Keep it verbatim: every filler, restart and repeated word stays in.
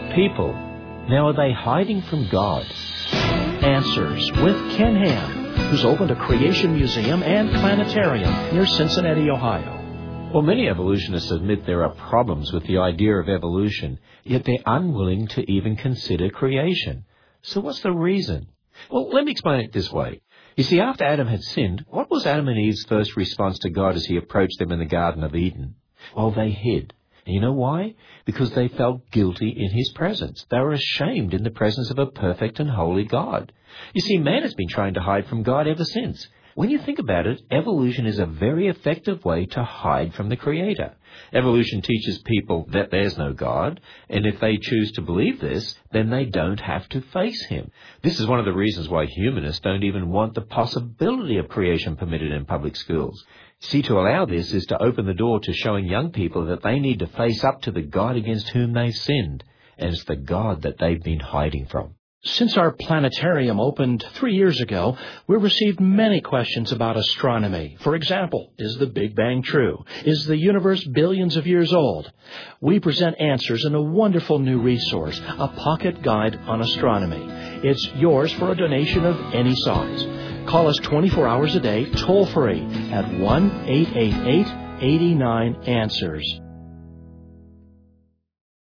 people. Now, are they hiding from God? Answers with Ken Ham, who's opened a creation museum and planetarium near Cincinnati, Ohio. Well, many evolutionists admit there are problems with the idea of evolution, yet they're unwilling to even consider creation. So what's the reason? Well, let me explain it this way. You see, after Adam had sinned, what was Adam and Eve's first response to God as he approached them in the Garden of Eden? Well, they hid. And you know why? Because they felt guilty in his presence. They were ashamed in the presence of a perfect and holy God. You see, man has been trying to hide from God ever since. When you think about it, evolution is a very effective way to hide from the Creator. Evolution teaches people that there's no God, and if they choose to believe this, then they don't have to face Him. This is one of the reasons why humanists don't even want the possibility of creation permitted in public schools. See, to allow this is to open the door to showing young people that they need to face up to the God against whom they've sinned, and it's the God that they've been hiding from. Since our planetarium opened three years ago, we've received many questions about astronomy. For example, is the Big Bang true? Is the universe billions of years old? We present answers in a wonderful new resource, a pocket guide on astronomy. It's yours for a donation of any size. Call us twenty-four hours a day, toll-free, at one eight eight eight, eight nine, answers.